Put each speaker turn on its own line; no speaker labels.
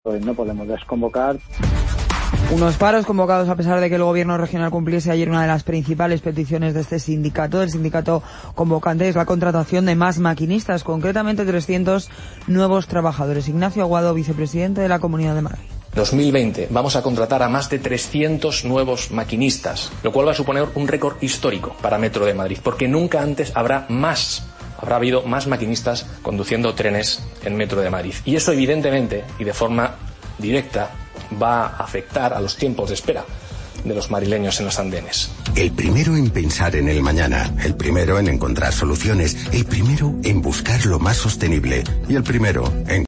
Pues no podemos desconvocar.
Unos paros convocados a pesar de que el gobierno regional cumpliese ayer una de las principales peticiones de este sindicato. El sindicato convocante es la contratación de más maquinistas, concretamente 300 nuevos trabajadores. Ignacio Aguado, vicepresidente de la Comunidad de Madrid.
2020 vamos a contratar a más de 300 nuevos maquinistas, lo cual va a suponer un récord histórico para Metro de Madrid, porque nunca antes habrá habido más maquinistas conduciendo trenes en Metro de Madrid. Y eso evidentemente y de forma directa va a afectar a los tiempos de espera de los madrileños en los andenes.
El primero en pensar en el mañana, el primero en encontrar soluciones, el primero en buscar lo más sostenible y el primero en